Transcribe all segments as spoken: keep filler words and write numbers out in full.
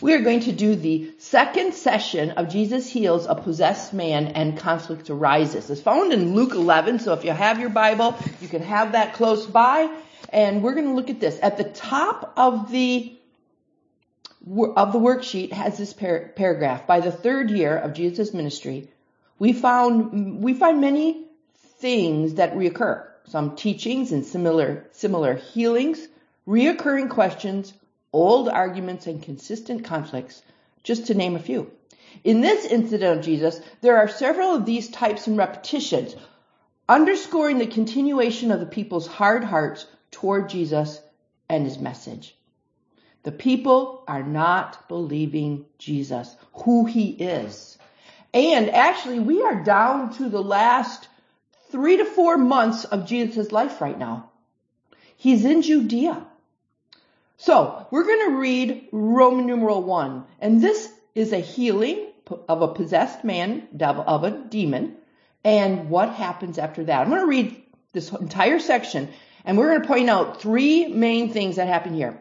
We are going to do the second session of Jesus Heals a Possessed Man and Conflict Arises. It's found in Luke eleven, so if you have your Bible, you can have that close by. And we're going to look at this. At the top of the of the worksheet has this par- paragraph. By the third year of Jesus' ministry, we found we find many things that reoccur. Some teachings and similar similar healings, reoccurring questions, old arguments, and consistent conflicts, just to name a few. In this incident of Jesus, there are several of these types and repetitions, underscoring the continuation of the people's hard hearts toward Jesus and his message. The people are not believing Jesus, who he is. And actually, we are down to the last three to four months of Jesus' life right now. He's in Judea. So, we're going to read Roman numeral one. And this is a healing of a possessed man, of a demon, and what happens after that. I'm going to read this entire section, and we're going to point out three main things that happen here.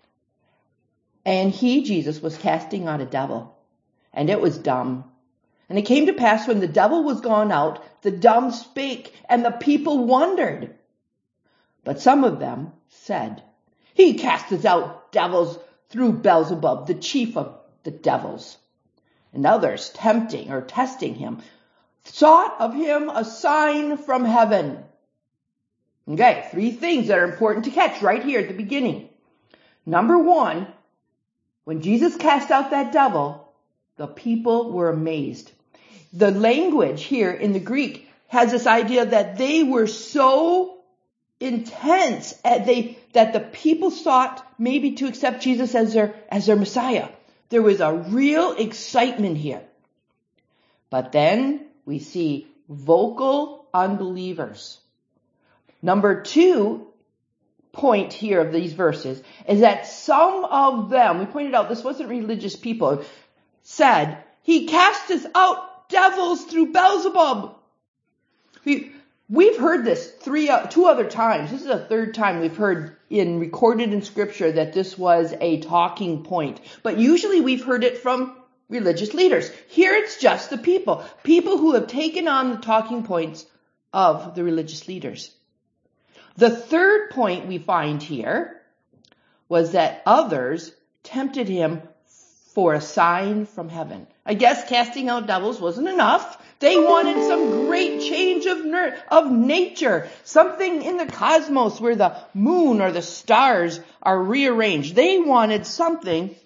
And he, Jesus, was casting out a devil, and it was dumb. And it came to pass when the devil was gone out, the dumb spake, and the people wondered. But some of them said, he casteth out devils through Beelzebub, the chief of the devils. And others, tempting or testing him, sought of him a sign from heaven. Okay, three things that are important to catch right here at the beginning. Number one, when Jesus cast out that devil, the people were amazed. The language here in the Greek has this idea that they were so intense at they that the people sought maybe to accept Jesus as their as their Messiah. There was a real excitement here. But then we see vocal unbelievers. Number two point here of these verses is that some of them, we pointed out this wasn't religious people, said, he casteth out devils through Beelzebub. We, we've heard this three, uh, two other times. This is the third time we've heard in recorded in scripture that this was a talking point. But usually we've heard it from religious leaders. Here it's just the people. People who have taken on the talking points of the religious leaders. The third point we find here was that others tempted him for a sign from heaven. I guess casting out devils wasn't enough. They wanted some great change of ner- of nature, something in the cosmos where the moon or the stars are rearranged. They wanted something,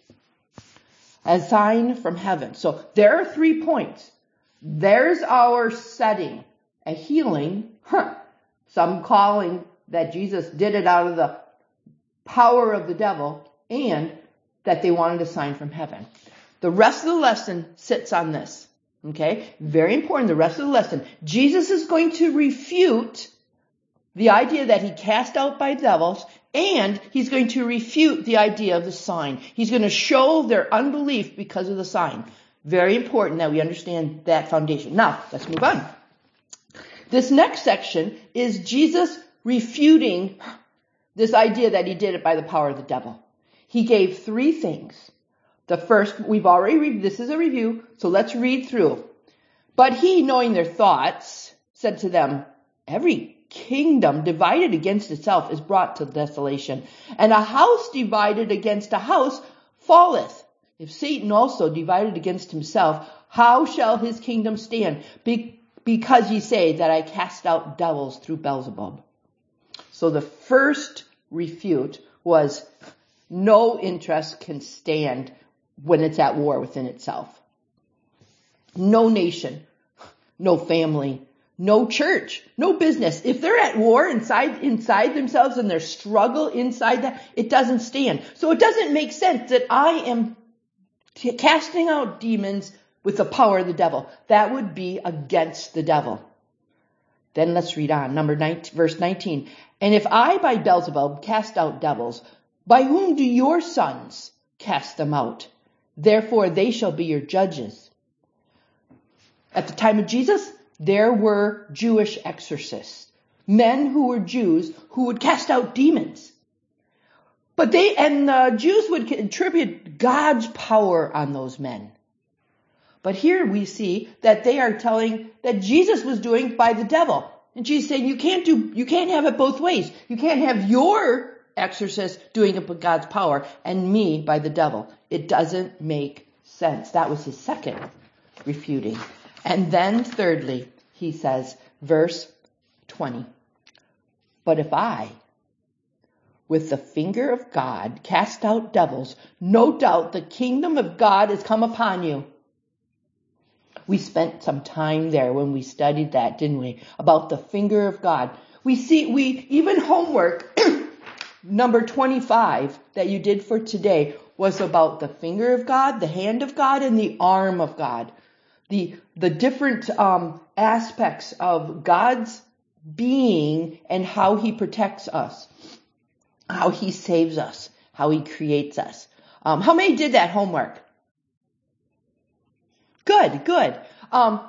a sign from heaven. So there are three points. There's our setting, a healing, huh, some calling that Jesus did it out of the power of the devil, and that they wanted a sign from heaven. The rest of the lesson sits on this. Okay? Very important. The rest of the lesson. Jesus is going to refute the idea that he cast out by devils, and he's going to refute the idea of the sign. He's going to show their unbelief because of the sign. Very important that we understand that foundation. Now, let's move on. This next section is Jesus refuting this idea that he did it by the power of the devil. He gave three things. The first, we've already read, this is a review, so let's read through. But he, knowing their thoughts, said to them, every kingdom divided against itself is brought to desolation, and a house divided against a house falleth. If Satan also divided against himself, how shall his kingdom stand? Be- because ye say that I cast out devils through Beelzebub. So the first refute was no interest can stand when it's at war within itself. No nation, no family, no church, no business. If they're at war inside inside themselves and their struggle inside that, it doesn't stand. So it doesn't make sense that I am t- casting out demons with the power of the devil. That would be against the devil. Then let's read on. Number nineteen, verse nineteen. And if I by Beelzebub cast out devils, by whom do your sons cast them out? Therefore they shall be your judges. At the time of Jesus, there were Jewish exorcists, men who were Jews who would cast out demons. But they, and the Jews would attribute God's power on those men. But here we see that they are telling that Jesus was doing by the devil. And Jesus saying, you can't do, you can't have it both ways. You can't have your exorcist doing it with God's power and me by the devil. It doesn't make sense. That was his second refuting. And then thirdly, he says, verse twenty, but if I, with the finger of God, cast out devils, no doubt the kingdom of God has come upon you. We spent some time there when we studied that, didn't we? About the finger of God. We see, we, even homework, number twenty-five that you did for today was about the finger of God, the hand of God, and the arm of God. The, the different, um, aspects of God's being and how he protects us, how he saves us, how he creates us. Um, how many did that homework? Good, good. Um,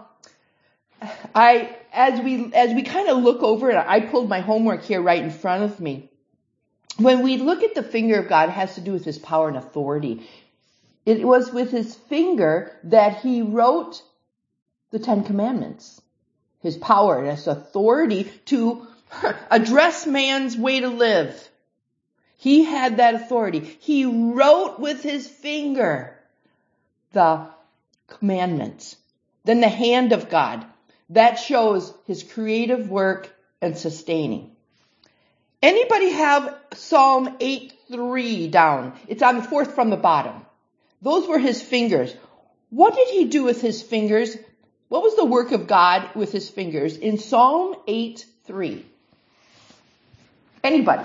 I, as we, as we kind of look over it, I pulled my homework here right in front of me. When we look at the finger of God, it has to do with his power and authority. It was with his finger that he wrote the Ten Commandments. His power and his authority to address man's way to live. He had that authority. He wrote with his finger the commandments. Then the hand of God. That shows his creative work and sustaining. Anybody have Psalm eight three down? It's on the fourth from the bottom. Those were his fingers. What did he do with his fingers? What was the work of God with his fingers in Psalm eight three? Anybody?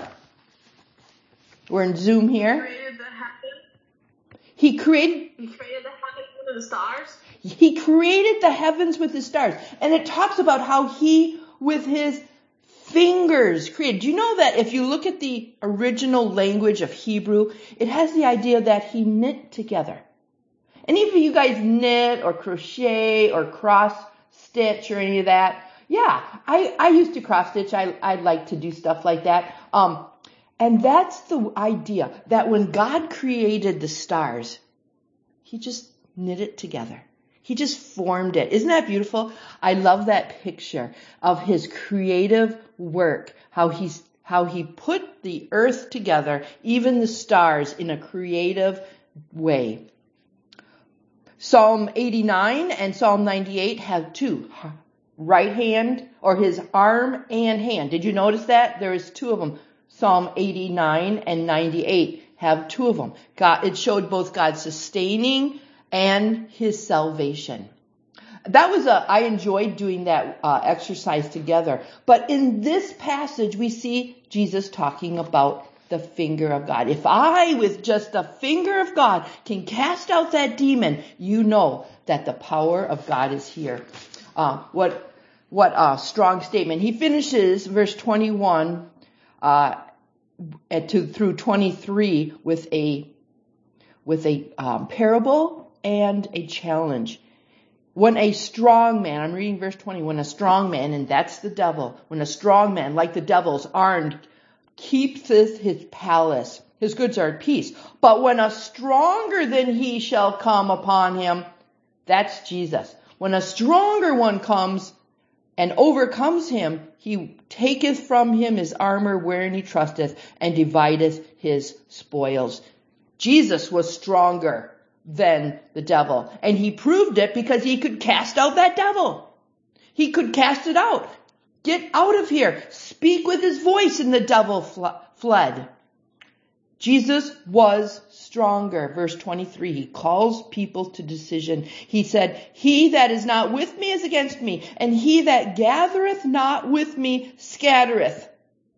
We're in Zoom here. He created the heavens. He created, He created the heavens with the stars. he created the heavens with his stars. And it talks about how he, with his fingers, created. Do you know that if you look at the original language of Hebrew, it has the idea that he knit together. Any of you guys knit or crochet or cross stitch or any of that? Yeah, I, I used to cross stitch. I, I like to do stuff like that. Um, and that's the idea that when God created the stars, he just knit it together. He just formed it. Isn't that beautiful? I love that picture of his creative work, how he's, how he put the earth together, even the stars, in a creative way. Psalm eighty-nine and Psalm ninety-eight have two, right hand, or his arm and hand. Did you notice that? There is two of them. Psalm eighty-nine and ninety-eight have two of them. God, it showed both God's sustaining and his salvation. That was a, I enjoyed doing that uh, exercise together. But in this passage, we see Jesus talking about the finger of God. If I, with just the finger of God, can cast out that demon, you know that the power of God is here. Uh, what, what a strong statement. He finishes verse twenty-one, uh, at to, through twenty-three with a, with a, um, parable and a challenge. When a strong man, I'm reading verse twenty, when a strong man, and that's the devil, when a strong man, like the devil's, armed, keepeth his palace, his goods are at peace. But when a stronger than he shall come upon him, that's Jesus. When a stronger one comes and overcomes him, he taketh from him his armor wherein he trusteth, and divideth his spoils. Jesus was stronger than the devil. And he proved it because he could cast out that devil. He could cast it out. Get out of here. Speak with his voice, and the devil fl- fled. Jesus was stronger. Verse twenty-three, he calls people to decision. He said, he that is not with me is against me, and he that gathereth not with me scattereth.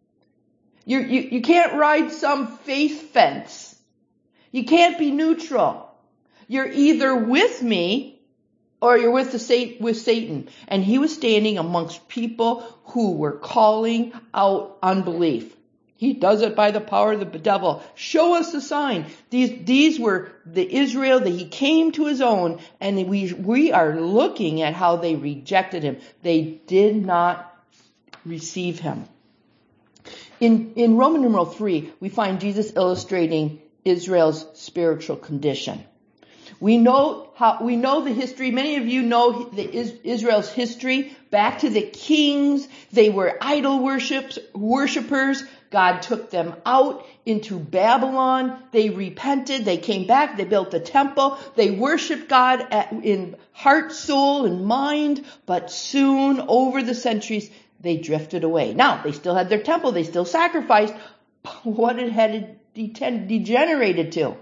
You, you, you can't ride some faith fence. You can't be neutral. You're either with me or you're with the with Satan. And he was standing amongst people who were calling out unbelief. He does it by the power of the devil. Show us the sign. These, these were the Israel that he came to his own, and we, we are looking at how they rejected him. They did not receive him. In, in Roman numeral three, we find Jesus illustrating Israel's spiritual condition. We know how, we know the history. Many of you know the Israel's history. Back to the kings. They were idol worships, worshipers. God took them out into Babylon. They repented. They came back. They built the temple. They worshiped God at, in heart, soul, and mind. But soon, over the centuries, they drifted away. Now, they still had their temple. They still sacrificed. What it had degenerated to?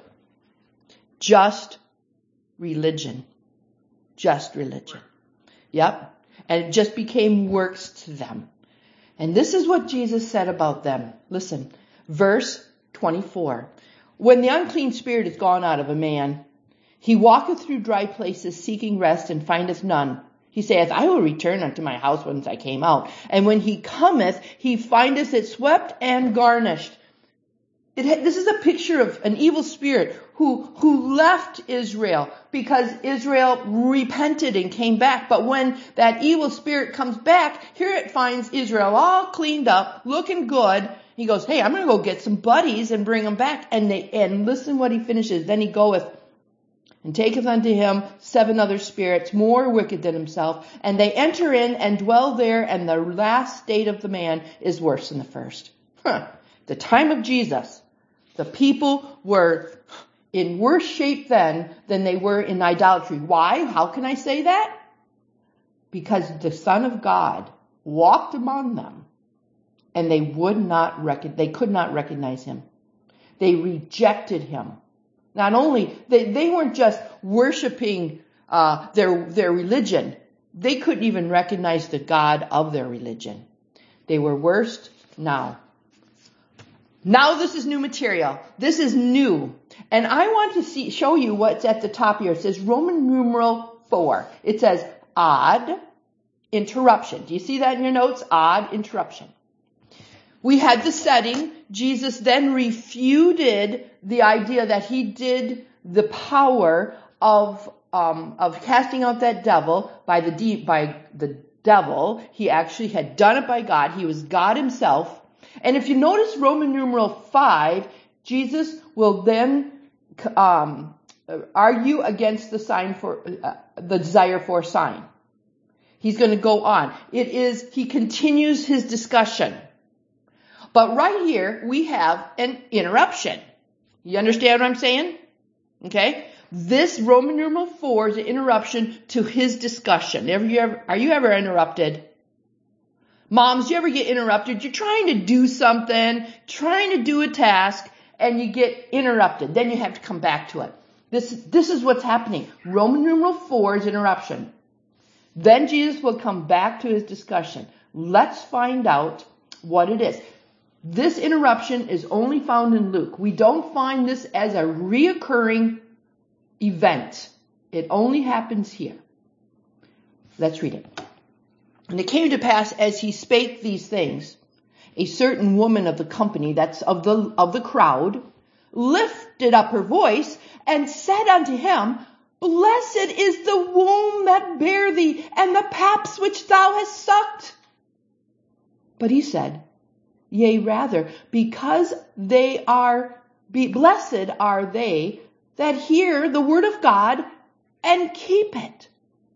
Just religion. Just religion. Yep. And it just became works to them. And this is what Jesus said about them. Listen, verse twenty-four. When the unclean spirit is gone out of a man, he walketh through dry places seeking rest and findeth none. He saith, I will return unto my house whence I came out. And when he cometh, he findeth it swept and garnished. It, this is a picture of an evil spirit who, who left Israel because Israel repented and came back. But when that evil spirit comes back, here it finds Israel all cleaned up, looking good. He goes, hey, I'm going to go get some buddies and bring them back. And they, and listen what he finishes. Then he goeth and taketh unto him seven other spirits more wicked than himself. And they enter in and dwell there. And the last state of the man is worse than the first. Huh. The time of Jesus, the people were in worse shape then than they were in idolatry. Why? How can I say that? Because the Son of God walked among them and they would not rec- they could not recognize him. They rejected him. Not only, they, they weren't just worshiping uh, their, their religion. They couldn't even recognize the God of their religion. They were worst now. Now this is new material. This is new. And I want to see, show you what's at the top here. It says Roman numeral four. It says odd interruption. Do you see that in your notes? Odd interruption. We had the setting. Jesus then refuted the idea that he did the power of um, of casting out that devil by the de- by the devil. He actually had done it by God. He was God himself. And if you notice Roman numeral five, Jesus will then um, argue against the sign for uh, the desire for a sign. He's going to go on. It is he continues his discussion. But right here we have an interruption. You understand what I'm saying? Okay? This Roman numeral four is an interruption to his discussion. Ever, you ever, are you ever interrupted? Moms, you ever get interrupted? You're trying to do something, trying to do a task, and you get interrupted. Then you have to come back to it. This, this is what's happening. Roman numeral four is interruption. Then Jesus will come back to his discussion. Let's find out what it is. This interruption is only found in Luke. We don't find this as a reoccurring event. It only happens here. Let's read it. And it came to pass as he spake these things, a certain woman of the company, that's of the, of the crowd, lifted up her voice and said unto him, Blessed is the womb that bare thee and the paps which thou hast sucked. But he said, Yea, rather, because they are, be, blessed are they that hear the word of God and keep it.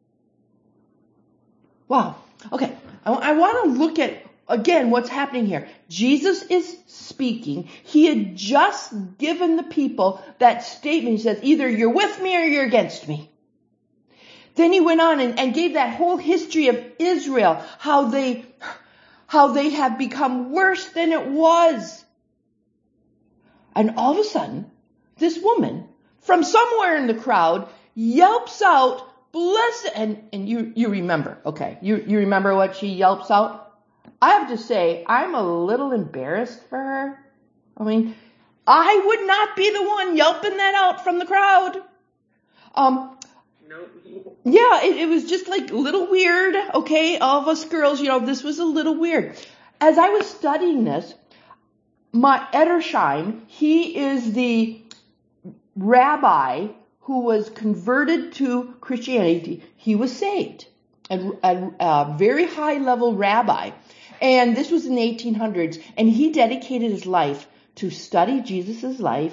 Wow. Okay, I, I want to look at, again, what's happening here. Jesus is speaking. He had just given the people that statement. He says, either you're with me or you're against me. Then he went on and, and gave that whole history of Israel, how they, how they have become worse than it was. And all of a sudden, this woman from somewhere in the crowd yelps out, Blessed, and, and you, you remember, okay, you, you remember what she yelps out? I have to say, I'm a little embarrassed for her. I mean, I would not be the one yelping that out from the crowd. Um, No. yeah, it, it was just like a little weird, okay, all of us girls, you know, this was a little weird. As I was studying this, my Edersheim, he is the rabbi who was converted to Christianity. He was saved. A, a, a very high level rabbi. And this was in the eighteen hundreds. And he dedicated his life to study Jesus' life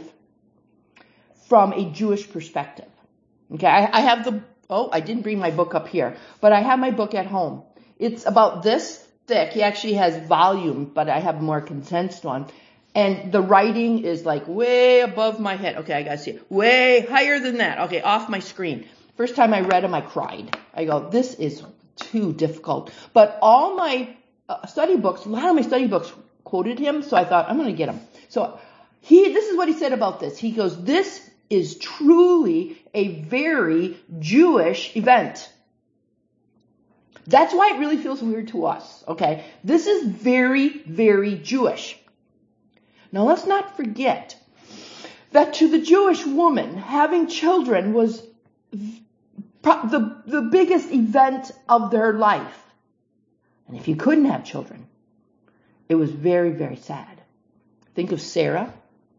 from a Jewish perspective. Okay, I, I have the, oh, I didn't bring my book up here, but I have my book at home. It's about this thick. He actually has volume, but I have a more condensed one. And the writing is like way above my head. Okay, I gotta see it. Way higher than that. Okay, off my screen. First time I read him, I cried. I go, this is too difficult. But all my uh, study books, a lot of my study books quoted him, so I thought, I'm going to get him. So he, this is what he said about this. He goes, this is truly a very Jewish event. That's why it really feels weird to us, okay? This is very, very Jewish. Now let's not forget that to the Jewish woman, having children was the, the biggest event of their life. And if you couldn't have children, it was very, very sad. Think of Sarah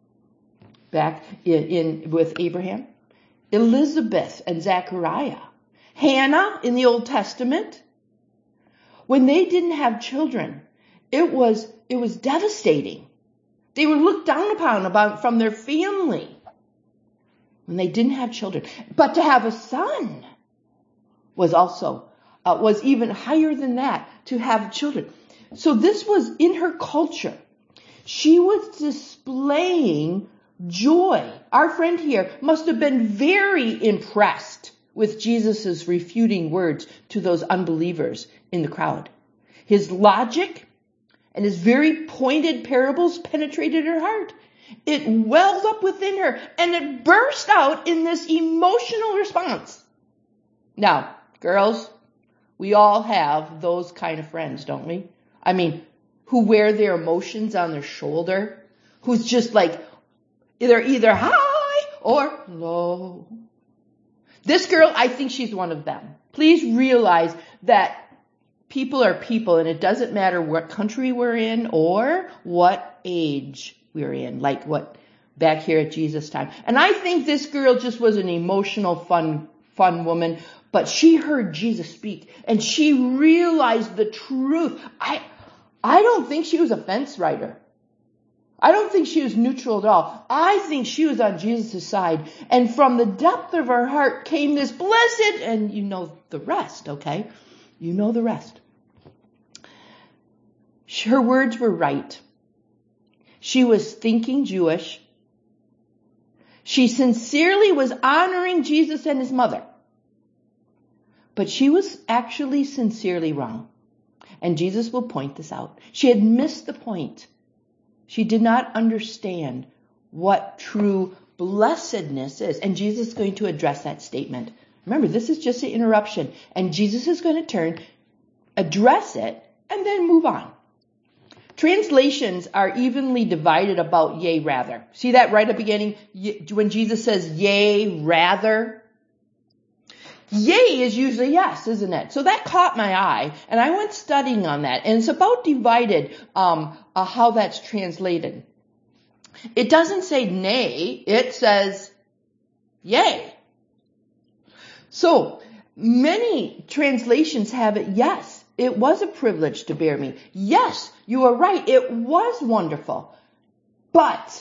back in, in with Abraham, Elizabeth and Zechariah, Hannah in the Old Testament. When they didn't have children, it was it was devastating. They were looked down upon about from their family when they didn't have children. But to have a son was also, uh, was even higher than that, to have children. So this was in her culture. She was displaying joy. Our friend here must have been very impressed with Jesus' refuting words to those unbelievers in the crowd. His logic and his very pointed parables penetrated her heart. It welled up within her and it burst out in this emotional response. Now, girls, we all have those kind of friends, don't we? I mean, who wear their emotions on their shoulder, who's just like, they're either high or low. This girl, I think she's one of them. Please realize that people are people, and it doesn't matter what country we're in or what age we're in, like what back here at Jesus' time. And I think this girl just was an emotional, fun, fun woman, but she heard Jesus speak, and she realized the truth. I, I don't think she was a fence rider. I don't think she was neutral at all. I think she was on Jesus' side. And from the depth of her heart came this blessed, and you know the rest, okay? You know the rest. Her words were right. She was thinking Jewish. She sincerely was honoring Jesus and his mother. But she was actually sincerely wrong. And Jesus will point this out. She had missed the point. She did not understand what true blessedness is. And Jesus is going to address that statement. Remember, this is just an interruption. And Jesus is going to turn, address it, and then move on. Translations are evenly divided about yea, rather. See that right at the beginning? When Jesus says yea, rather? Yea is usually yes, isn't it? So that caught my eye, and I went studying on that. And it's about divided, um, uh, how that's translated. It doesn't say nay, it says yea. So, many translations have it, yes, it was a privilege to bear me. Yes, you are right, it was wonderful. But,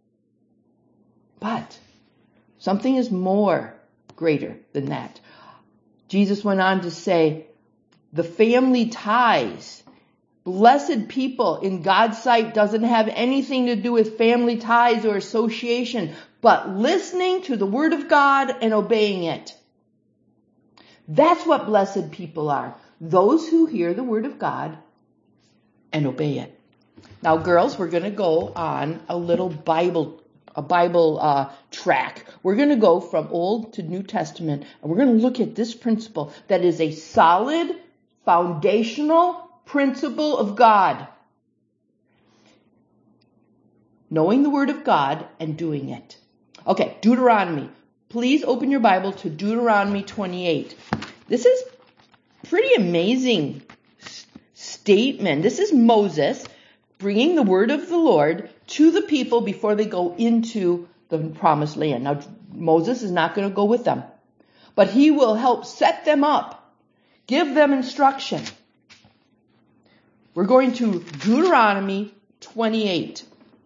but, something is more greater than that. Jesus went on to say, the family ties, blessed people in God's sight doesn't have anything to do with family ties or association, but listening to the word of God and obeying it. That's what blessed people are. Those who hear the word of God and obey it. Now, girls, we're going to go on a little Bible, a Bible uh, track. We're going to go from Old to New Testament, and we're going to look at this principle that is a solid, foundational principle of God. Knowing the word of God and doing it. Okay, Deuteronomy. Please open your Bible to Deuteronomy twenty-eight. This is pretty amazing statement. This is Moses bringing the word of the Lord to the people before they go into the promised land. Now, Moses is not going to go with them, but he will help set them up, give them instruction. We're going to Deuteronomy twenty-eight,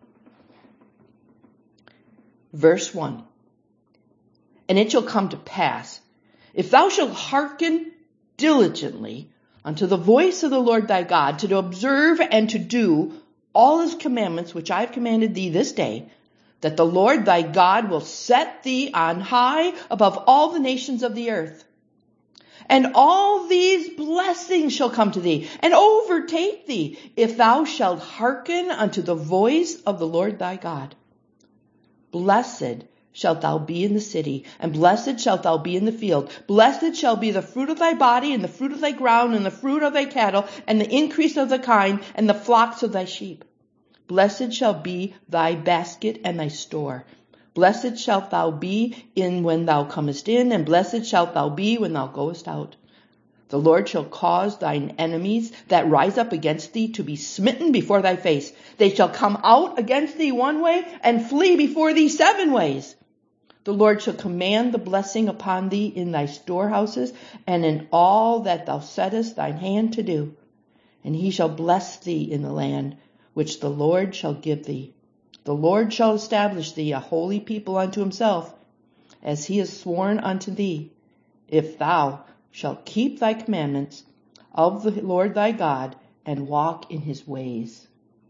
verse one. And it shall come to pass, if thou shalt hearken diligently unto the voice of the Lord thy God, to observe and to do all his commandments which I have commanded thee this day, that the Lord thy God will set thee on high above all the nations of the earth. And all these blessings shall come to thee and overtake thee, if thou shalt hearken unto the voice of the Lord thy God. Blessed shalt thou be in the city, and blessed shalt thou be in the field. Blessed shall be the fruit of thy body, and the fruit of thy ground, and the fruit of thy cattle, and the increase of thy kind, and the flocks of thy sheep. Blessed shall be thy basket and thy store. Blessed shalt thou be in when thou comest in, and blessed shalt thou be when thou goest out. The Lord shall cause thine enemies that rise up against thee to be smitten before thy face. They shall come out against thee one way, and flee before thee seven ways. The Lord shall command the blessing upon thee in thy storehouses, and in all that thou settest thine hand to do. And he shall bless thee in the land which the Lord shall give thee. The Lord shall establish thee a holy people unto himself, as he has sworn unto thee, if thou shalt keep thy commandments of the Lord thy God, and walk in his ways.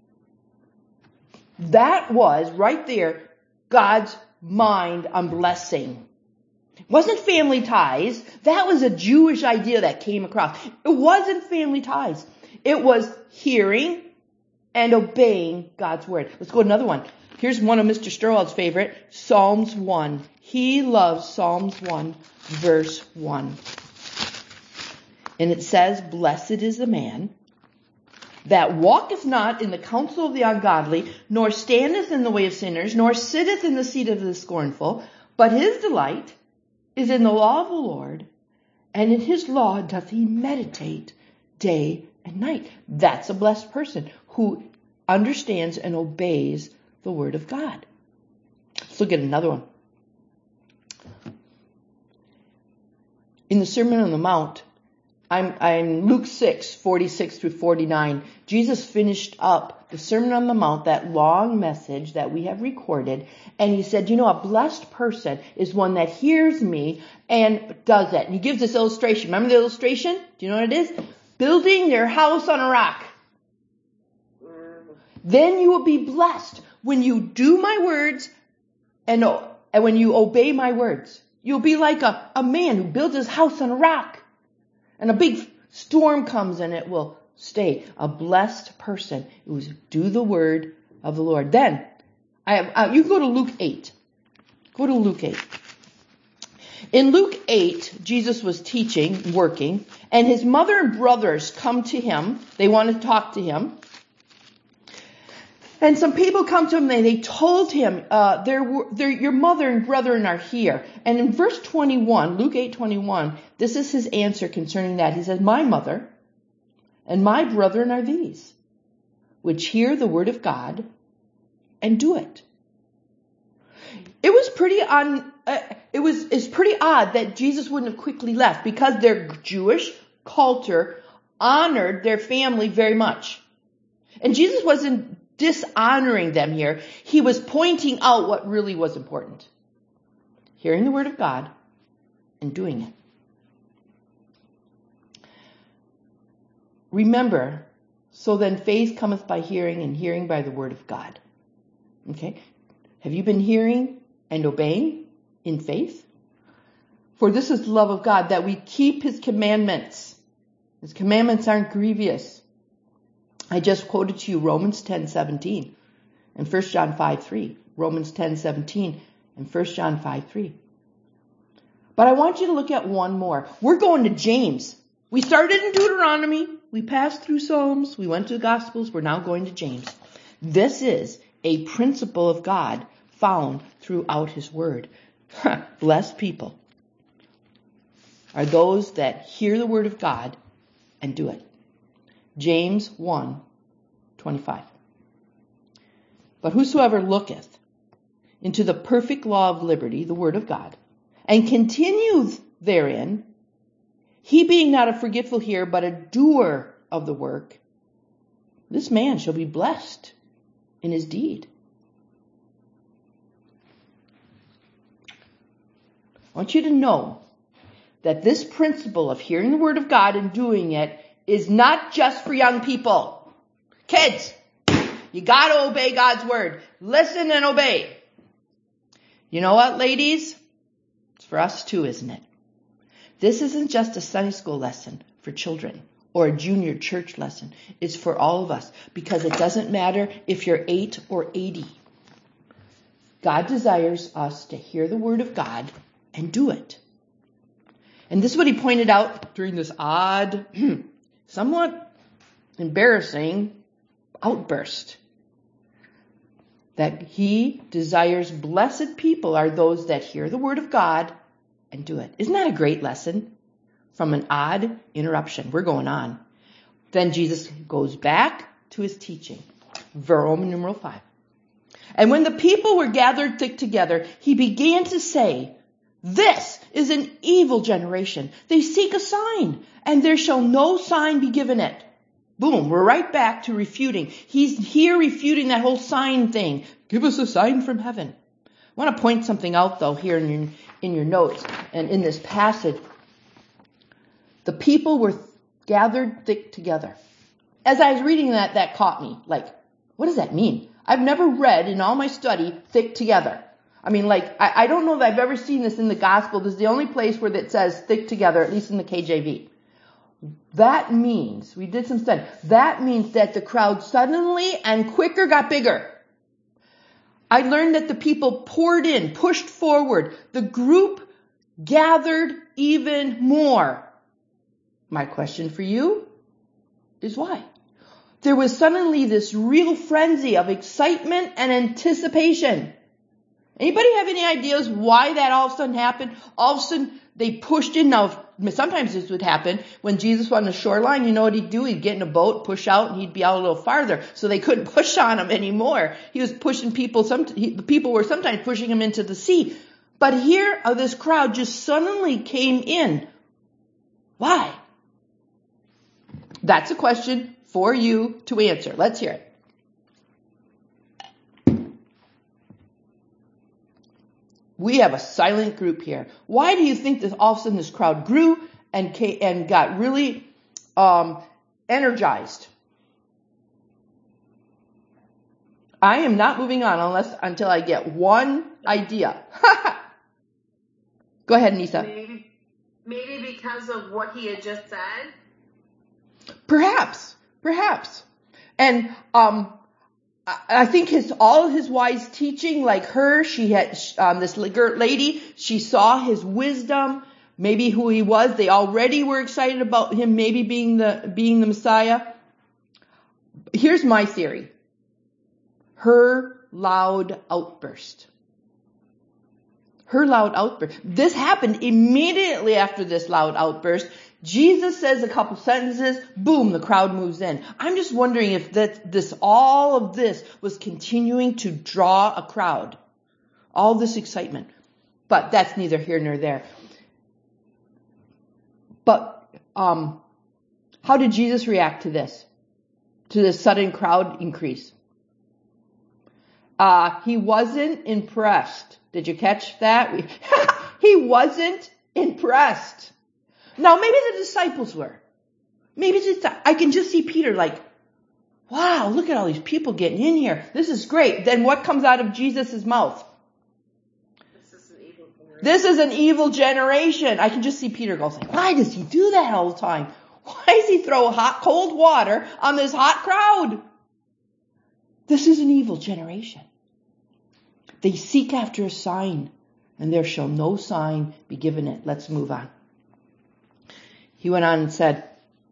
That was, right there, God's mind on blessing. It wasn't family ties. That was a Jewish idea that came across. It wasn't family ties. It was hearing and obeying God's word. Let's go to another one. Here's one of Mister Sturwell's favorite, Psalms one. He loves Psalms one, verse one. And it says, blessed is the man that walketh not in the counsel of the ungodly, nor standeth in the way of sinners, nor sitteth in the seat of the scornful, but his delight is in the law of the Lord, and in his law doth he meditate day and night. That's a blessed person who understands and obeys the word of God. Let's look at another one. In the Sermon on the Mount, I'm, I'm Luke six, forty-six through forty-nine. Jesus finished up the Sermon on the Mount, that long message that we have recorded. And he said, you know, a blessed person is one that hears me and does it. And he gives this illustration. Remember the illustration? Do you know what it is? Building their house on a rock. Then you will be blessed when you do my words and, and when you obey my words. You'll be like a, a man who builds his house on a rock. And a big storm comes and it will stay. A blessed person who is do the word of the Lord. Then, I have, uh, you go to Luke eight. Go to Luke eight. In Luke eight, Jesus was teaching, working, and his mother and brothers come to him. They want to talk to him. And some people come to him and they told him, uh, they're, they're, your mother and brethren are here. And in verse twenty-one, Luke eight twenty-one, this is his answer concerning that. He says, my mother and my brethren are these, which hear the word of God and do it. It was pretty on, uh, it was, it's pretty odd that Jesus wouldn't have quickly left, because their Jewish culture honored their family very much. And Jesus wasn't dishonoring them here. He was pointing out what really was important. Hearing the word of God and doing it. Remember, so then faith cometh by hearing, and hearing by the word of God. Okay? Have you been hearing and obeying in faith? For this is the love of God, that we keep his commandments. His commandments aren't grievous. I just quoted to you Romans ten seventeen and First John five three. Romans ten seventeen and First John five three. But I want you to look at one more. We're going to James. We started in Deuteronomy. We passed through Psalms. We went to the Gospels. We're now going to James. This is a principle of God found throughout his word. Blessed people are those that hear the word of God and do it. James one twenty-five. But whosoever looketh into the perfect law of liberty, the word of God, and continues therein, he being not a forgetful hearer, but a doer of the work, this man shall be blessed in his deed. I want you to know that this principle of hearing the word of God and doing it is not just for young people. Kids, you gotta obey God's word. Listen and obey. You know what, ladies? It's for us too, isn't it? This isn't just a Sunday school lesson for children or a junior church lesson. It's for all of us, because it doesn't matter if you're eight or eighty. God desires us to hear the word of God and do it. And this is what he pointed out during this odd, somewhat embarrassing outburst. That he desires blessed people are those that hear the word of God and do it. Isn't that a great lesson? From an odd interruption. We're going on. Then Jesus goes back to his teaching. Roman numeral five. And when the people were gathered thick together, he began to say, this is an evil generation. They seek a sign, and there shall no sign be given it. Boom, we're right back to refuting. He's here refuting that whole sign thing. Give us a sign from heaven. I want to point something out, though, here in your, in your notes and in this passage. The people were gathered thick together. As I was reading that, that caught me. Like, what does that mean? I've never read in all my study, thick together. I mean, like, I, I don't know that I've ever seen this in the gospel. This is the only place where it says thick together, at least in the K J V. That means, we did some study, that means that the crowd suddenly and quicker got bigger. I learned that the people poured in, pushed forward. The group gathered even more. My question for you is why? There was suddenly this real frenzy of excitement and anticipation. Anybody have any ideas why that all of a sudden happened? All of a sudden they pushed in. Now, sometimes this would happen when Jesus was on the shoreline. You know what he'd do? He'd get in a boat, push out, and he'd be out a little farther. So they couldn't push on him anymore. He was pushing people. Some he, the people were sometimes pushing him into the sea. But here, uh, this crowd just suddenly came in. Why? That's a question for you to answer. Let's hear it. We have a silent group here. Why do you think that all of a sudden this crowd grew and came, and got really um, energized? I am not moving on unless until I get one idea. Go ahead, Nisa. Maybe, maybe because of what he had just said. Perhaps, perhaps, and um. I think his, all of his wise teaching, like her, she had, um, this lady, she saw his wisdom, maybe who he was. They already were excited about him maybe being the, being the Messiah. Here's my theory. Her loud outburst. Her loud outburst. This happened immediately after this loud outburst. Jesus says a couple sentences, boom, the crowd moves in. I'm just wondering if that this, all of this was continuing to draw a crowd. All this excitement. But that's neither here nor there. But, um, how did Jesus react to this? To this sudden crowd increase? Uh, he wasn't impressed. Did you catch that? He wasn't impressed. Now, maybe the disciples were. Maybe just, I can just see Peter like, wow, look at all these people getting in here. This is great. Then what comes out of Jesus' mouth? This is an evil generation. This is an evil generation. I can just see Peter go, why does he do that all the time? Why does he throw hot, cold water on this hot crowd? This is an evil generation. They seek after a sign, and there shall no sign be given it. Let's move on. He went on and said,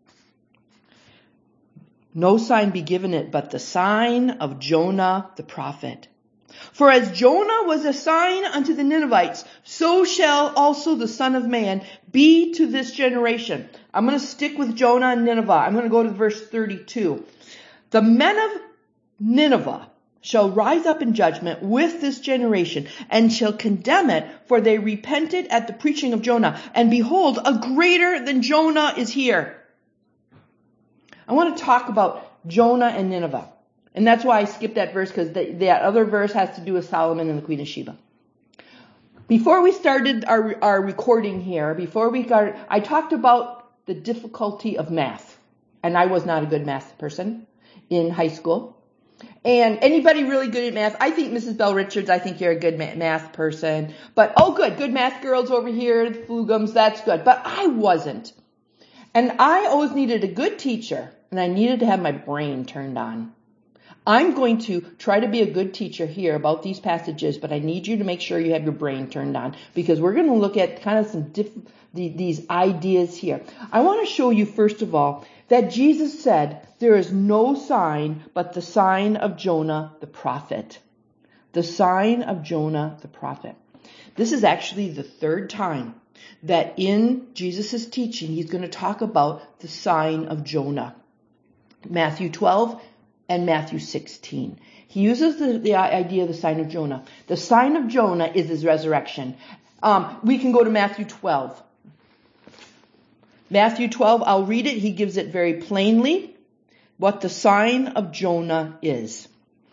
no sign be given it, but the sign of Jonah the prophet. For as Jonah was a sign unto the Ninevites, so shall also the Son of Man be to this generation. I'm going to stick with Jonah and Nineveh. I'm going to go to verse thirty-two. The men of Nineveh shall rise up in judgment with this generation, and shall condemn it, for they repented at the preaching of Jonah. And behold, a greater than Jonah is here. I want to talk about Jonah and Nineveh. And that's why I skipped that verse, because that other verse has to do with Solomon and the Queen of Sheba. Before we started our, our recording here, before we got, I talked about the difficulty of math. And I was not a good math person in high school. And anybody really good at math? I think Missus Bell Richards, I think you're a good math person. But, oh good, good math girls over here, the Flugums, that's good. But I wasn't. And I always needed a good teacher, and I needed to have my brain turned on. I'm going to try to be a good teacher here about these passages, but I need you to make sure you have your brain turned on, because we're going to look at kind of some diff- the, these ideas here. I want to show you, first of all, that Jesus said there is no sign but the sign of Jonah the prophet. The sign of Jonah the prophet. This is actually the third time that in Jesus' teaching he's going to talk about the sign of Jonah. Matthew twelve and Matthew sixteen. He uses the, the idea of the sign of Jonah. The sign of Jonah is his resurrection. Um, we can go to Matthew twelve. Matthew twelve, I'll read it. He gives it very plainly what the sign of Jonah is.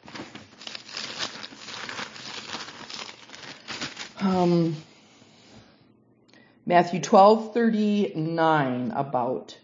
Um, Matthew twelve thirty-nine about.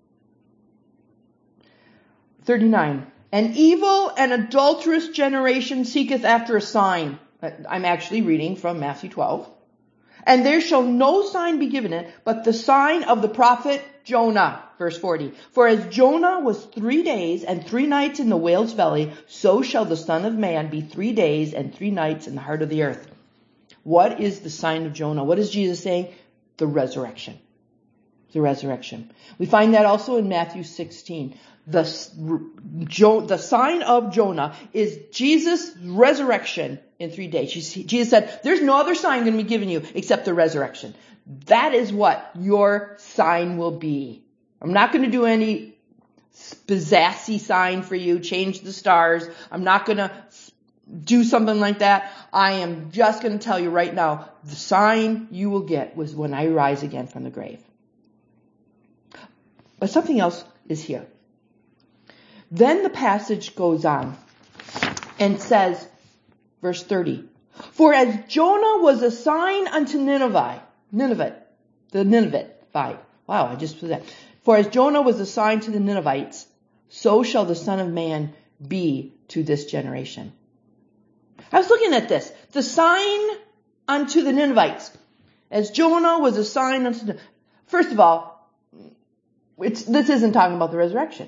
thirty-nine. An evil and adulterous generation seeketh after a sign. I'm actually reading from Matthew twelve. And there shall no sign be given it, but the sign of the prophet Jonah. Verse forty. For as Jonah was three days and three nights in the whale's belly, so shall the Son of Man be three days and three nights in the heart of the earth. What is the sign of Jonah? What is Jesus saying? The resurrection. The resurrection. We find that also in Matthew sixteen. The, the sign of Jonah is Jesus' resurrection in three days. Jesus said, there's no other sign going to be given you except the resurrection. That is what your sign will be. I'm not going to do any spazzassy sign for you, change the stars. I'm not going to do something like that. I am just going to tell you right now, the sign you will get was when I rise again from the grave. But something else is here. Then the passage goes on and says, verse thirty, for as Jonah was a sign unto Nineveh, Nineveh, the Ninevite, wow, I just put that. For as Jonah was a sign to the Ninevites, so shall the Son of Man be to this generation. I was looking at this. The sign unto the Ninevites. As Jonah was a sign unto the... First of all, it's, this isn't talking about the resurrection.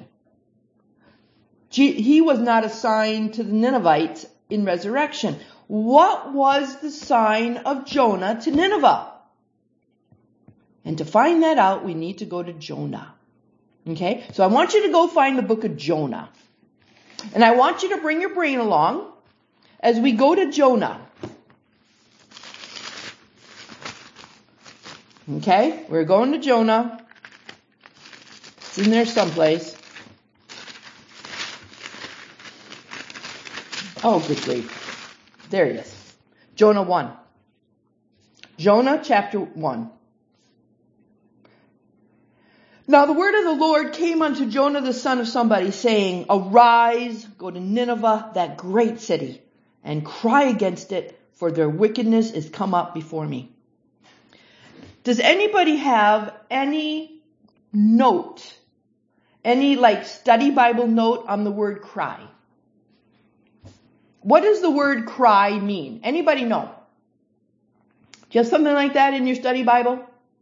He was not a sign to the Ninevites in resurrection. What was the sign of Jonah to Nineveh? And to find that out, we need to go to Jonah. Okay? So I want you to go find the book of Jonah. And I want you to bring your brain along as we go to Jonah. Okay? We're going to Jonah. It's in there someplace. Oh, good grief. There he is. Jonah one. Jonah chapter one. Now the word of the Lord came unto Jonah the son of somebody, saying, arise, go to Nineveh, that great city, and cry against it, for their wickedness is come up before me. Does anybody have any note, any like study Bible note on the word cry? What does the word cry mean? Anybody know? Do you have something like that in your study Bible?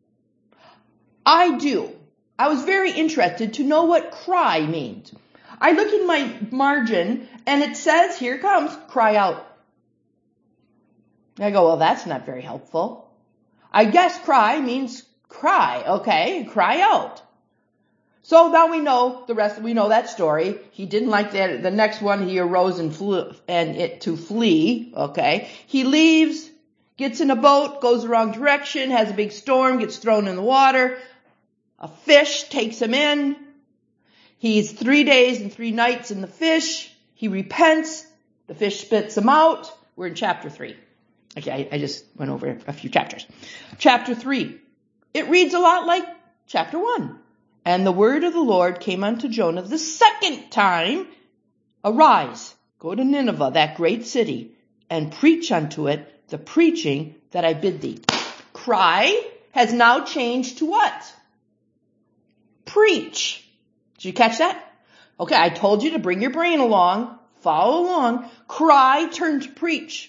I do. I was very interested to know what cry means. I look in my margin and it says, here it comes, cry out. I go, well, that's not very helpful. I guess cry means cry. Okay, cry out. So now we know the rest, we know that story. He didn't like that. The next one, he arose and flew, and it to flee. Okay. He leaves, gets in a boat, goes the wrong direction, has a big storm, gets thrown in the water. A fish takes him in. He's three days and three nights in the fish. He repents. The fish spits him out. We're in chapter three. Okay. I, I just went over a few chapters. Chapter three. It reads a lot like chapter one. And the word of the Lord came unto Jonah the second time, Arise, go to Nineveh, that great city, and preach unto it the preaching that I bid thee. Cry has now changed to what? Preach. Did you catch that? Okay, I told you to bring your brain along, follow along. Cry turned to preach.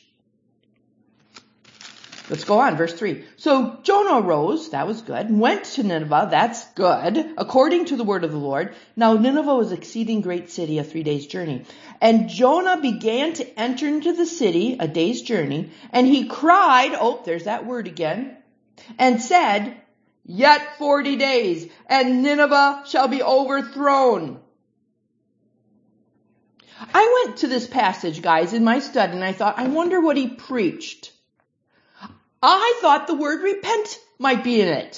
Let's go on, verse three. So Jonah arose, that was good, went to Nineveh, that's good, according to the word of the Lord. Now Nineveh was an exceeding great city, a three days journey. And Jonah began to enter into the city, a day's journey, and he cried, oh, there's that word again, and said, Yet forty days, and Nineveh shall be overthrown. I went to this passage, guys, in my study, and I thought, I wonder what he preached. I thought the word repent might be in it.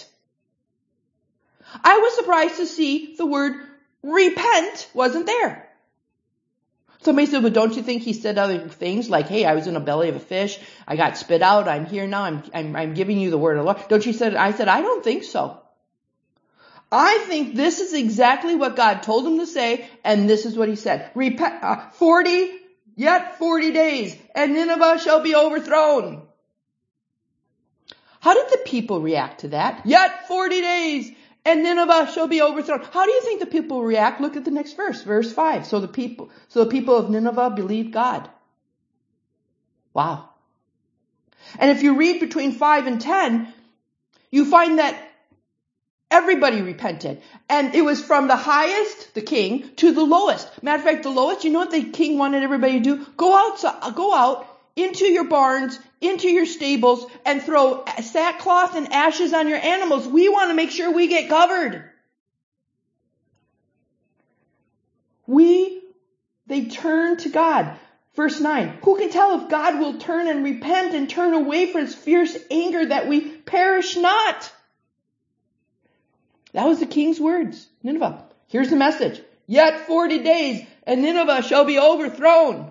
I was surprised to see the word repent wasn't there. Somebody said, well, don't you think he said other things like, hey, I was in the belly of a fish. I got spit out. I'm here now. I'm, I'm, I'm giving you the word of the Lord. Don't you say, I said, I don't think so. I think this is exactly what God told him to say. And this is what he said. Repent, uh, forty, yet forty days, and Nineveh shall be overthrown. How did the people react to that? Yet forty days, and Nineveh shall be overthrown. How do you think the people react? Look at the next verse, verse five. So the people, so the people of Nineveh believed God. Wow. And if you read between five and ten, you find that everybody repented. And it was from the highest, the king, to the lowest. Matter of fact, the lowest, you know what the king wanted everybody to do? Go out, go out into your barns, into your stables, and throw sackcloth and ashes on your animals. We want to make sure we get covered. We, they turn to God. Verse nine, who can tell if God will turn and repent and turn away from his fierce anger that we perish not? That was the king's words. Nineveh. Here's the message. Yet forty days, and Nineveh shall be overthrown.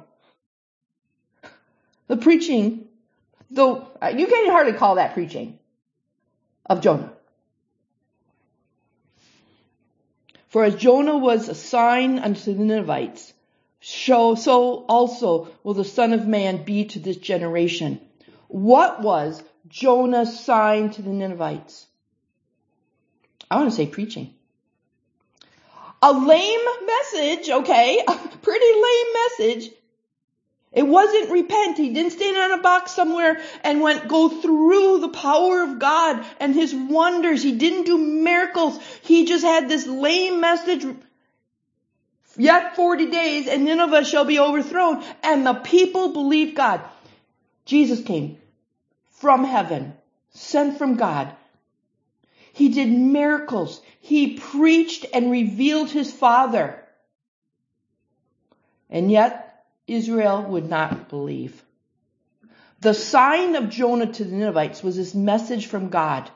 The preaching, though, you can't hardly call that preaching of Jonah. For as Jonah was a sign unto the Ninevites, so, so also will the Son of Man be to this generation. What was Jonah's sign to the Ninevites? I want to say preaching. A lame message, okay, a pretty lame message. It wasn't repent. He didn't stand on a box somewhere and went go through the power of God and his wonders. He didn't do miracles. He just had this lame message. Yet forty days and Nineveh shall be overthrown. And the people believed God. Jesus came from heaven, sent from God. He did miracles. He preached and revealed his Father. And yet, Israel would not believe. The sign of Jonah to the Ninevites was this message from God.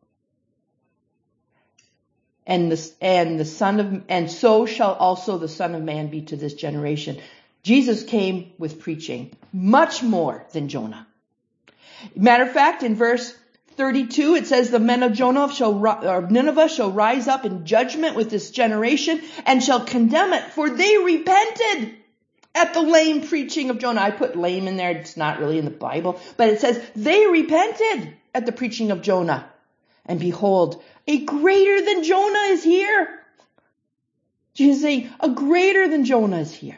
And the, and the son of, and so shall also the Son of Man be to this generation. Jesus came with preaching much more than Jonah. Matter of fact, in verse thirty-two, it says, the men of Jonah shall, or Nineveh shall rise up in judgment with this generation and shall condemn it, for they repented at the lame preaching of Jonah. I put lame in there. It's not really in the Bible, but it says they repented at the preaching of Jonah. And behold, a greater than Jonah is here. Jesus saying, a greater than Jonah is here.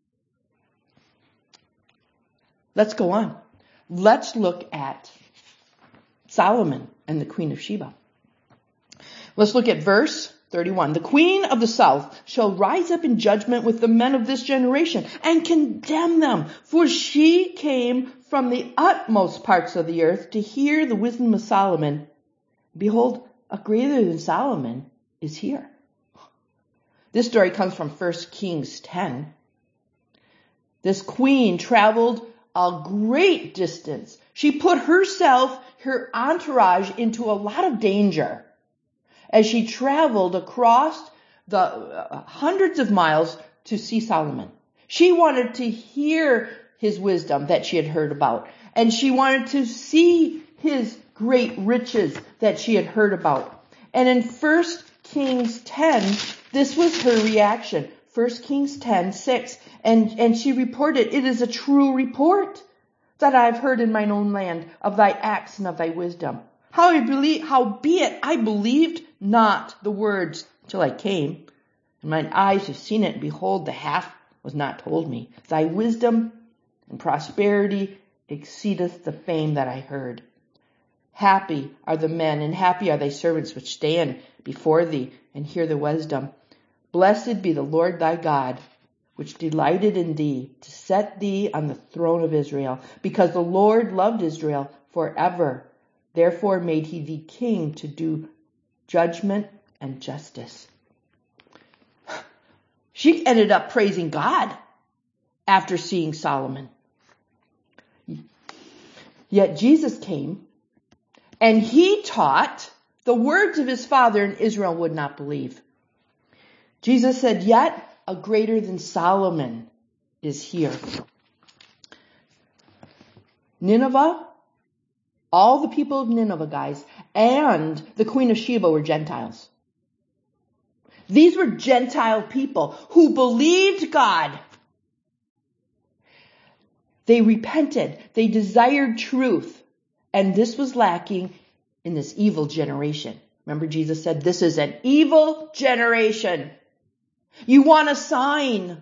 Let's go on. Let's look at Solomon and the Queen of Sheba. Let's look at verse thirty-one. The queen of the south shall rise up in judgment with the men of this generation and condemn them, for she came from the utmost parts of the earth to hear the wisdom of Solomon. Behold, a greater than Solomon is here. This story comes from First Kings ten. This queen traveled a great distance. She put herself, her entourage, into a lot of danger as she traveled across the uh, hundreds of miles to see Solomon. She wanted to hear his wisdom that she had heard about. And she wanted to see his great riches that she had heard about. And in First Kings ten, this was her reaction. First Kings ten, six. And, and she reported, it is a true report that I have heard in mine own land of thy acts and of thy wisdom. How I believe, howbeit I believed not the words till I came, and mine eyes have seen it, and behold, the half was not told me. Thy wisdom and prosperity exceedeth the fame that I heard. Happy are the men, and happy are thy servants which stand before thee, and hear the wisdom. Blessed be the Lord thy God, which delighted in thee, to set thee on the throne of Israel, because the Lord loved Israel forever. Therefore made he thee king to do judgment and justice. She ended up praising God after seeing Solomon. Yet Jesus came and he taught the words of his Father, and Israel would not believe. Jesus said, yet a greater than Solomon is here. Nineveh, all the people of Nineveh, guys, and the Queen of Sheba were Gentiles. These were Gentile people who believed God. They repented. They desired truth. And this was lacking in this evil generation. Remember, Jesus said, this is an evil generation. You want a sign.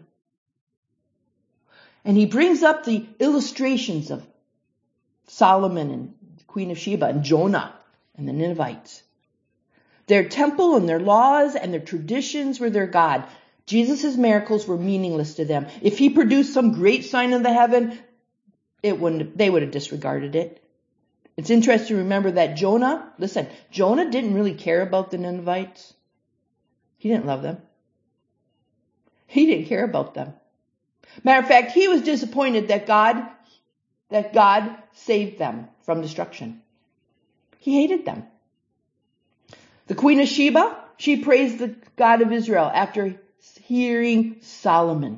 And he brings up the illustrations of Solomon and the Queen of Sheba and Jonah and the Ninevites. Their temple and their laws and their traditions were their God. Jesus' miracles were meaningless to them. If he produced some great sign in the heaven, it wouldn't, they would have disregarded it. It's interesting to remember that Jonah, listen, Jonah didn't really care about the Ninevites. He didn't love them. He didn't care about them. Matter of fact, he was disappointed that God, that God saved them from destruction. He hated them. The Queen of Sheba, she praised the God of Israel after hearing Solomon.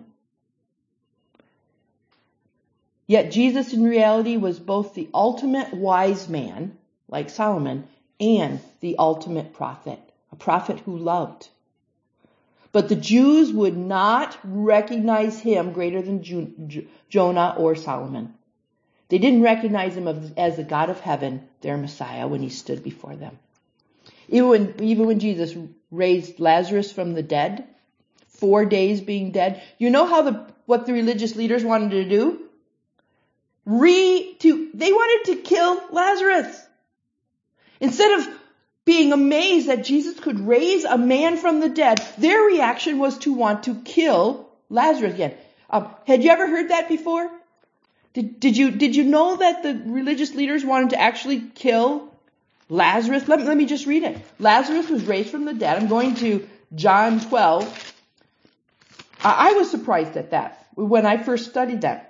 Yet Jesus in reality was both the ultimate wise man, like Solomon, and the ultimate prophet, a prophet who loved. But the Jews would not recognize him greater than Ju- J- Jonah or Solomon. They didn't recognize him as the God of heaven, their Messiah, when he stood before them. Even when, even when Jesus raised Lazarus from the dead, four days being dead, you know how the what the religious leaders wanted to do? Re to they wanted to kill Lazarus. Instead of being amazed that Jesus could raise a man from the dead, their reaction was to want to kill Lazarus again. Um, had you ever heard that before? Did, did you did you know that the religious leaders wanted to actually kill Lazarus? Let me, let me just read it. Lazarus was raised from the dead. I'm going to John twelve. I, I was surprised at that when I first studied that.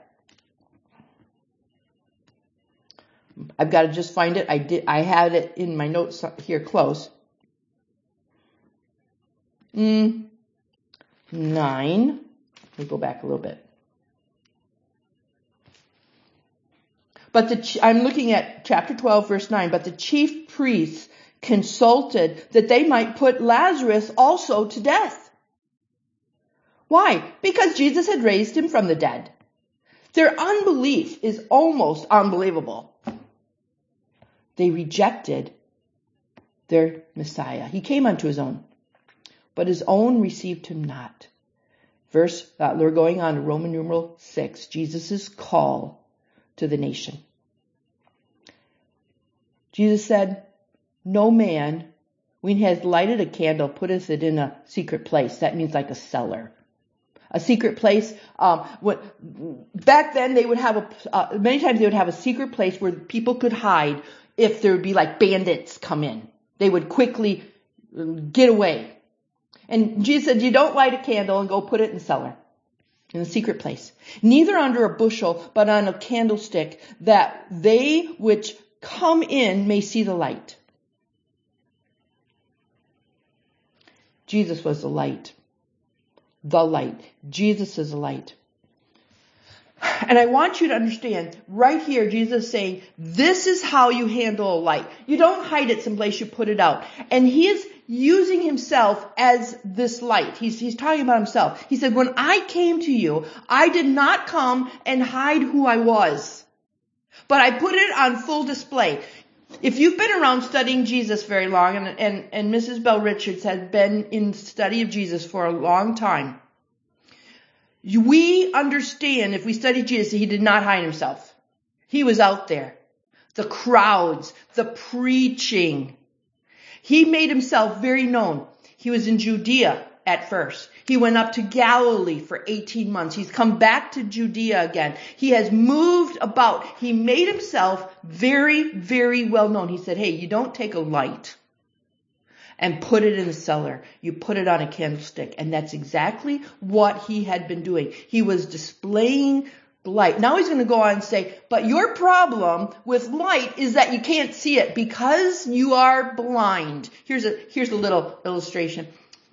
I've got to just find it. I did. I had it in my notes here close. Mm, nine. Let me go back a little bit. But the, I'm looking at chapter twelve, verse nine. But the chief priests consulted that they might put Lazarus also to death. Why? Because Jesus had raised him from the dead. Their unbelief is almost unbelievable. They rejected their Messiah. He came unto his own, but his own received him not. Verse, uh, we're going on to Roman numeral six, Jesus' call to the nation. Jesus said, no man, when he has lighted a candle, putteth it in a secret place. That means like a cellar. A secret place. Um, what, back then they would have a, uh, many times they would have a secret place where people could hide if there would be like bandits come in. They would quickly get away. And Jesus said, you don't light a candle and go put it in the cellar, in a secret place. Neither under a bushel, but on a candlestick, that they which come in may see the light. Jesus was the light. The light. Jesus is the light. And I want you to understand, right here, Jesus is saying, this is how you handle a light. You don't hide it someplace, you put it out. And he is using himself as this light. He's, he's talking about himself. He said, when I came to you, I did not come and hide who I was, but I put it on full display. If you've been around studying Jesus very long, and, and, and Missus Bell Richards has been in study of Jesus for a long time, we understand if we study Jesus, he did not hide himself. He was out there. The crowds, the preaching. He made himself very known. He was in Judea at first. He went up to Galilee for eighteen months. He's come back to Judea again. He has moved about. He made himself very, very well known. He said, hey, you don't take a light and put it in the cellar. You put it on a candlestick. And that's exactly what he had been doing. He was displaying light. Now he's going to go on and say, but your problem with light is that you can't see it because you are blind. Here's a, here's a little illustration.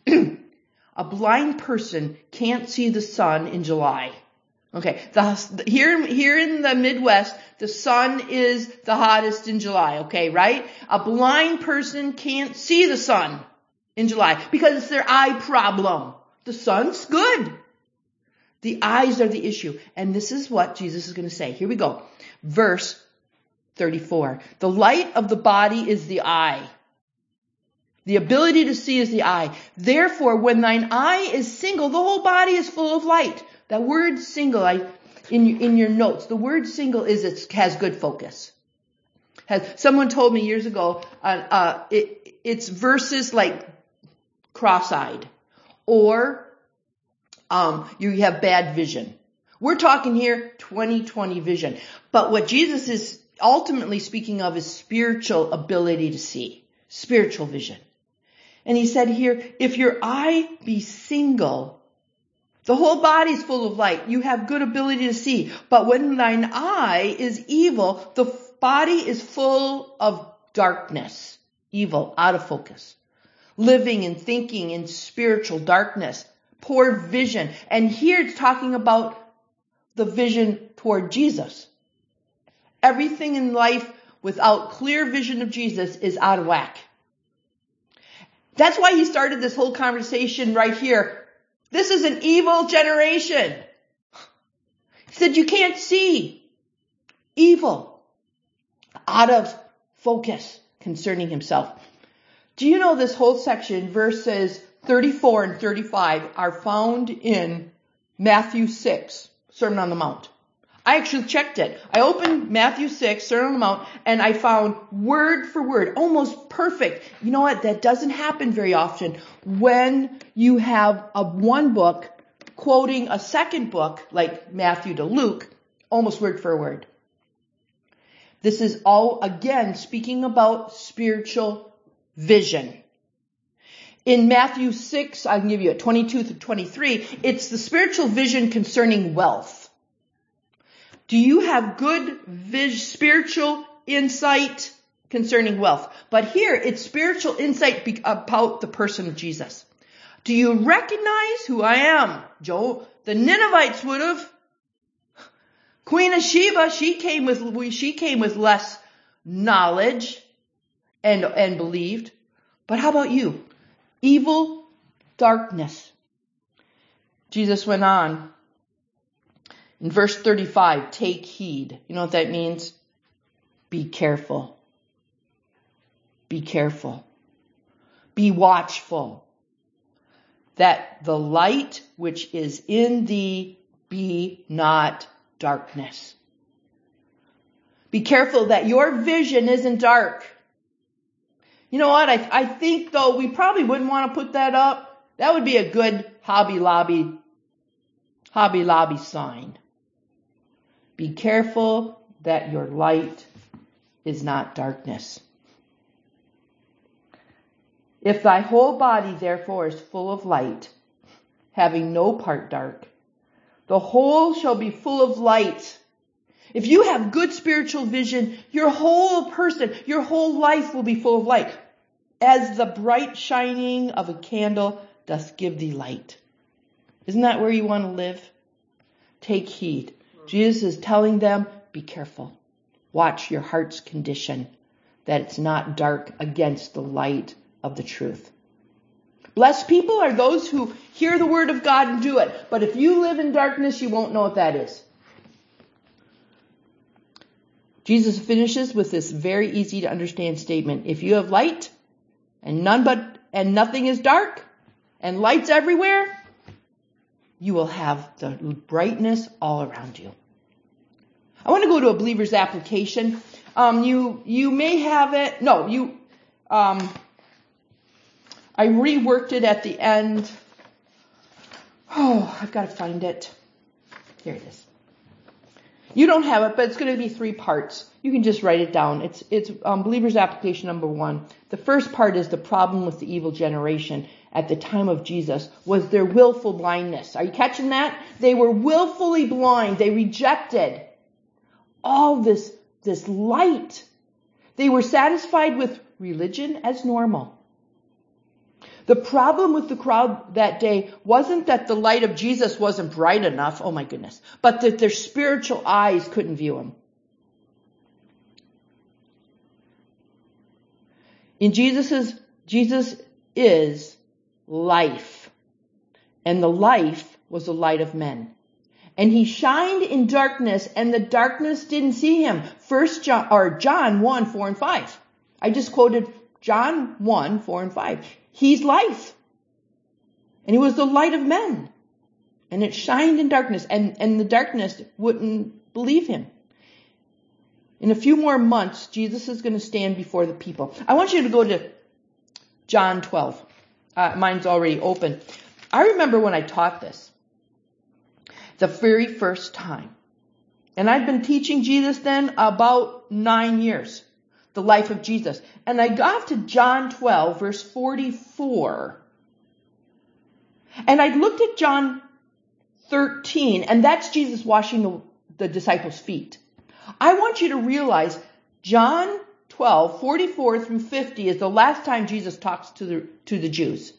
A blind person can't see the sun in July. Okay. The, here, here in the Midwest, the sun is the hottest in July. Okay. Right? A blind person can't see the sun in July because it's their eye problem. The sun's good. The eyes are the issue. And this is what Jesus is going to say. Here we go. Verse thirty-four. The light of the body is the eye. The ability to see is the eye. Therefore, when thine eye is single, the whole body is full of light. That word single, I, in, in your notes, the word single is it has good focus. Has, someone told me years ago, uh, uh, it, it's versus like cross-eyed or Um, you have bad vision. We're talking here twenty twenty vision. But what Jesus is ultimately speaking of is spiritual ability to see. Spiritual vision. And he said here, if your eye be single, the whole body is full of light. You have good ability to see. But when thine eye is evil, the body is full of darkness. Evil, out of focus. Living and thinking in spiritual darkness. Poor vision. And here it's talking about the vision toward Jesus. Everything in life without clear vision of Jesus is out of whack. That's why he started this whole conversation right here. This is an evil generation. He said you can't see. Evil. Out of focus concerning himself. Do you know this whole section, verses thirty-four and thirty-five, are found in Matthew six, Sermon on the Mount. I actually checked it. I opened Matthew six, Sermon on the Mount, and I found word for word, almost perfect. You know what? That doesn't happen very often when you have a one book quoting a second book, like Matthew to Luke, almost word for word. This is all, again, speaking about spiritual vision. In Matthew six, I can give you a twenty-two through twenty-three, it's the spiritual vision concerning wealth. Do you have good vis- spiritual insight concerning wealth? But here, it's spiritual insight be- about the person of Jesus. Do you recognize who I am? Joe, the Ninevites would have. Queen of Sheba, she came with, she came with less knowledge and, and believed. But how about you? Evil, darkness. Jesus went on. In verse thirty-five, take heed. You know what that means? Be careful. Be careful. Be watchful. That the light which is in thee be not darkness. Be careful that your vision isn't dark. You know what? I, I think, though, we probably wouldn't want to put that up. That would be a good Hobby Lobby, Hobby Lobby sign. Be careful that your light is not darkness. If thy whole body, therefore, is full of light, having no part dark, the whole shall be full of light. If you have good spiritual vision, your whole person, your whole life will be full of light. As the bright shining of a candle doth give thee light. Isn't that where you want to live? Take heed. Jesus is telling them, be careful. Watch your heart's condition, that it's not dark against the light of the truth. Blessed people are those who hear the word of God and do it. But if you live in darkness, you won't know what that is. Jesus finishes with this very easy to understand statement. If you have light and none but, and nothing is dark and lights everywhere, you will have the brightness all around you. I want to go to a believer's application. Um, you, you may have it. No, you, um, I reworked it at the end. Oh, I've got to find it. Here it is. You don't have it, but it's going to be three parts. You can just write it down. It's, it's, um, believer's application number one. The first part is the problem with the evil generation at the time of Jesus was their willful blindness. Are you catching that? They were willfully blind. They rejected all this, this light. They were satisfied with religion as normal. The problem with the crowd that day wasn't that the light of Jesus wasn't bright enough, oh my goodness, but that their spiritual eyes couldn't view him. In Jesus's, Jesus is life. And the life was the light of men. And he shined in darkness, and the darkness didn't see him. First John, or John one, four and five. I just quoted John one, four and five. He's life. And he was the light of men. And it shined in darkness, and, and the darkness wouldn't believe him. In a few more months, Jesus is going to stand before the people. I want you to go to John twelve. Uh, mine's already open. I remember when I taught this, the very first time. And I'd been teaching Jesus then about nine years, the life of Jesus. And I got to John twelve, verse forty-four. And I looked at John thirteen, and that's Jesus washing the, the disciples' feet. I want you to realize John twelve, forty-four through fifty is the last time Jesus talks to the, to the Jews.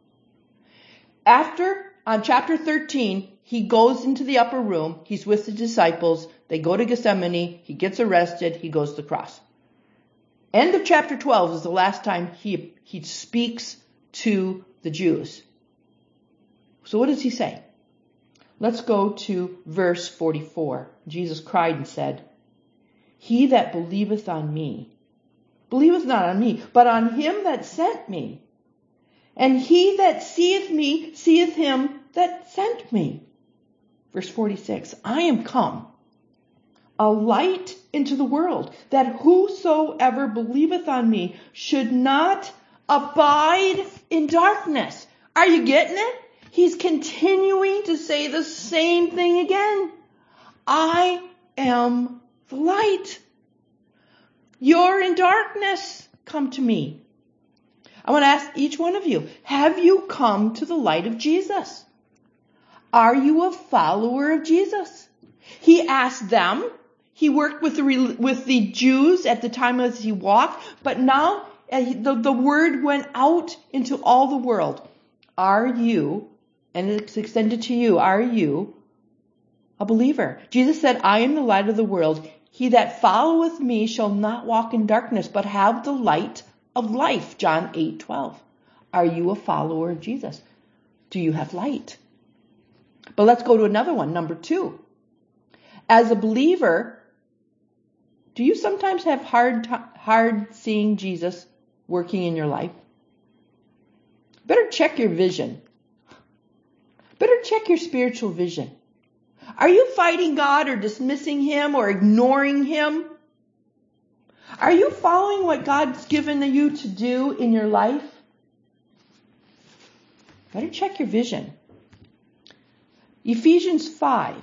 After, on chapter thirteen, he goes into the upper room. He's with the disciples. They go to Gethsemane. He gets arrested. He goes to the cross. End of chapter twelve is the last time he, he speaks to the Jews. So what does he say? Let's go to verse forty-four. Jesus cried and said, "He that believeth on me, believeth not on me, but on him that sent me. And he that seeth me, seeth him that sent me." Verse forty-six, "I am come, a light into the world, that whosoever believeth on me should not abide in darkness." Are you getting it? He's continuing to say the same thing again. I am the light. You're in darkness. Come to me. I want to ask each one of you, have you come to the light of Jesus? Are you a follower of Jesus? He asked them. He worked with the, with the Jews at the time as he walked, but now the, the word went out into all the world. Are you, and it's extended to you, are you a believer? Jesus said, "I am the light of the world. He that followeth me shall not walk in darkness, but have the light of life." John eight twelve. Are you a follower of Jesus? Do you have light? But let's go to another one, number two. As a believer, do you sometimes have hard, hard seeing Jesus working in your life? Better check your vision. Better check your spiritual vision. Are you fighting God or dismissing him or ignoring him? Are you following what God's given you to do in your life? Better check your vision. Ephesians five.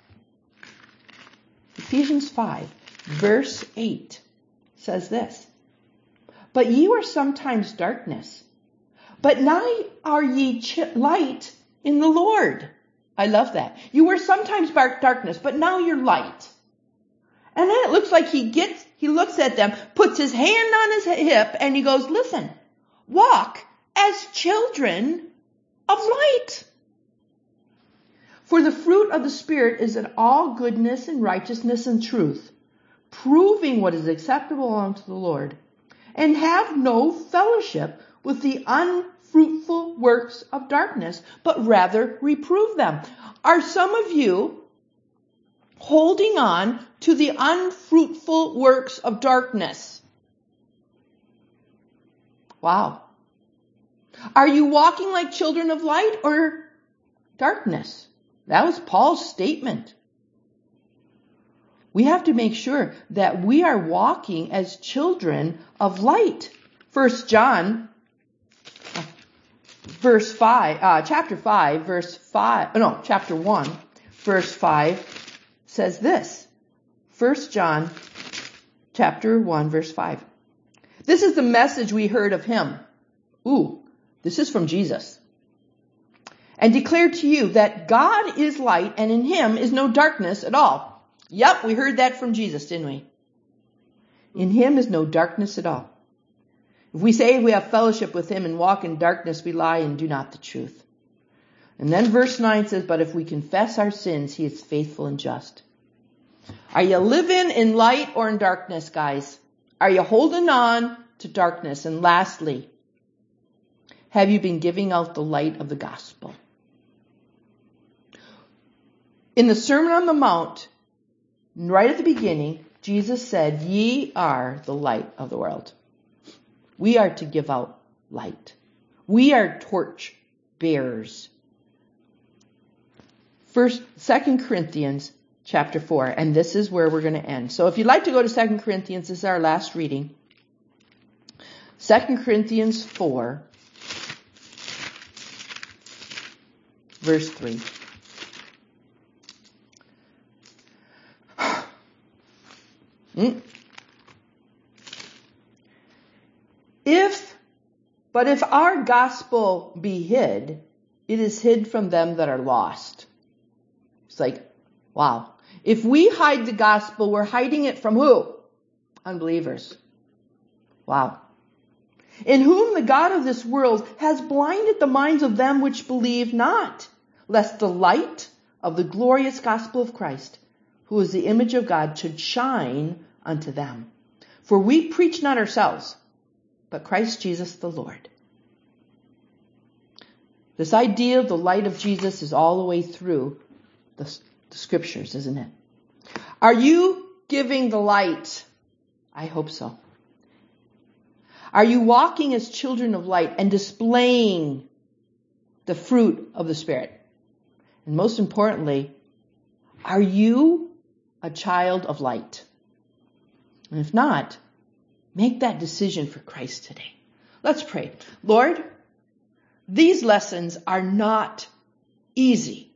Ephesians five, verse eight says this. "But ye were sometimes darkness, but now are ye ch- light in the Lord." I love that. You were sometimes darkness, but now you're light. And then it looks like he gets, he looks at them, puts his hand on his hip, and he goes, "Listen, walk as children of light. For the fruit of the Spirit is in all goodness and righteousness and truth, proving what is acceptable unto the Lord, and have no fellowship with the unfruitful works of darkness, but rather reprove them. Are some of you holding on to the unfruitful works of darkness? Wow. Are you walking like children of light or darkness? That was Paul's statement. We have to make sure that we are walking as children of light. First John, verse five, uh, chapter five, verse five, no, chapter one, verse five says this. First John, chapter one, verse five. This is the message we heard of him. Ooh, this is from Jesus. And declare to you that God is light and in him is no darkness at all. Yep, we heard that from Jesus, didn't we? In him is no darkness at all. If we say we have fellowship with him and walk in darkness, we lie and do not the truth. And then verse nine says, but if we confess our sins, he is faithful and just. Are you living in light or in darkness, guys? Are you holding on to darkness? And lastly, have you been giving out the light of the gospel? In the Sermon on the Mount, right at the beginning, Jesus said, ye are the light of the world. We are to give out light. We are torch bearers. First, Second Corinthians chapter four, and this is where we're going to end. So if you'd like to go to Second Corinthians, this is our last reading. Second Corinthians four, verse three. Mm. If, but if our gospel be hid, it is hid from them that are lost. It's like, wow. If we hide the gospel, we're hiding it from who? Unbelievers. Wow. In whom the God of this world has blinded the minds of them which believe not, lest the light of the glorious gospel of Christ, who is the image of God, should shine unto them. For we preach not ourselves, but Christ Jesus the Lord. This idea of the light of Jesus is all the way through the, the scriptures, isn't it? Are you giving the light? I hope so. Are you walking as children of light and displaying the fruit of the Spirit? And most importantly, are you a child of light? And if not, make that decision for Christ today. Let's pray. Lord, these lessons are not easy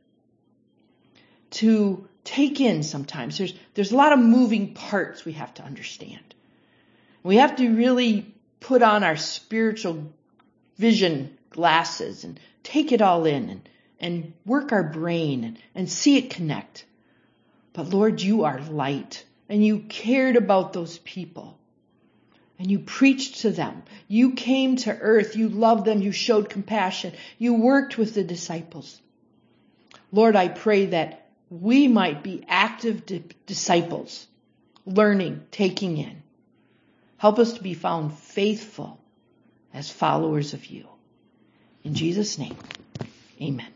to take in sometimes. There's, there's a lot of moving parts we have to understand. We have to really put on our spiritual vision glasses and take it all in and, and work our brain and, and see it connect. But Lord, you are light and you cared about those people and you preached to them. You came to earth. You loved them. You showed compassion. You worked with the disciples. Lord, I pray that we might be active di- disciples, learning, taking in. Help us to be found faithful as followers of you. In Jesus' name, amen.